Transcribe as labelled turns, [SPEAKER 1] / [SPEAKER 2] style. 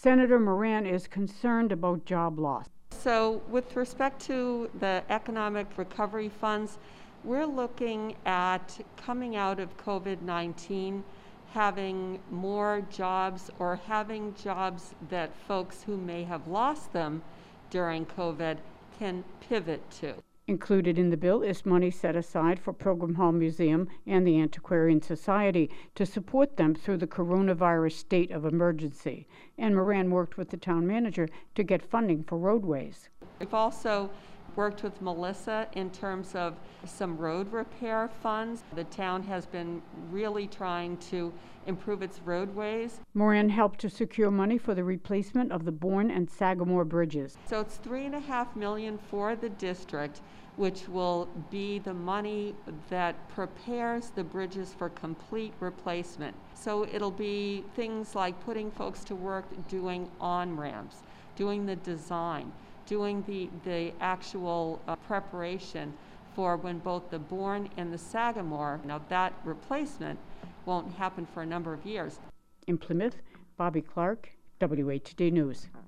[SPEAKER 1] Senator Moran is concerned about job loss.
[SPEAKER 2] So with respect to the economic recovery funds, we're looking at coming out of COVID-19 having more jobs, or having jobs that folks who may have lost them during COVID can pivot to.
[SPEAKER 1] Included in the bill is money set aside for Pilgrim Hall Museum and the Antiquarian Society to support them through the coronavirus state of emergency. And Moran worked with the town manager to get funding for roadways.
[SPEAKER 2] We've also worked with Melissa in terms of some road repair funds. The town has been really trying to improve its roadways.
[SPEAKER 1] Moran helped to secure money for the replacement of the Bourne and Sagamore bridges.
[SPEAKER 2] So it's $3.5 million for the district, which will be the money that prepares the bridges for complete replacement. So it'll be things like putting folks to work doing on-ramps, doing the design, doing the actual preparation for when both the Bourne and the Sagamore, now that replacement won't happen for a number of years.
[SPEAKER 1] In Plymouth, Bobby Clark, WHD News.